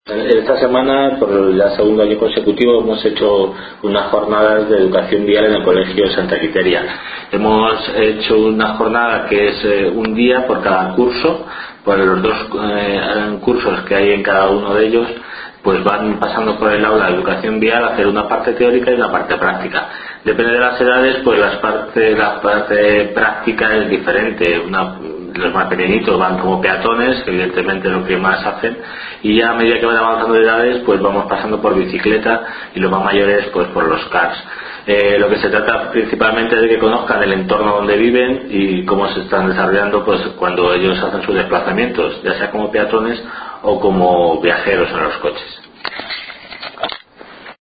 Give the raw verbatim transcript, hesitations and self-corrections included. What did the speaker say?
Esta semana, por el segundo año consecutivo, hemos hecho unas jornadas de educación vial en el Colegio Santa Quiteria. Hemos hecho una jornada que es eh, un día por cada curso, por los dos eh, cursos que hay en cada uno de ellos, pues van pasando por el aula de educación vial a hacer una parte teórica y una parte práctica. Depende de las edades, pues las parte, la parte práctica es diferente. Una, los más pequeñitos van como peatones, que evidentemente es lo que más hacen, y ya a medida que van avanzando de edades, pues vamos pasando por bicicleta, y los más mayores pues por los cars. Eh, lo que se trata principalmente es de que conozcan el entorno donde viven y cómo se están desarrollando pues cuando ellos hacen sus desplazamientos, ya sea como peatones o como viajeros en los coches.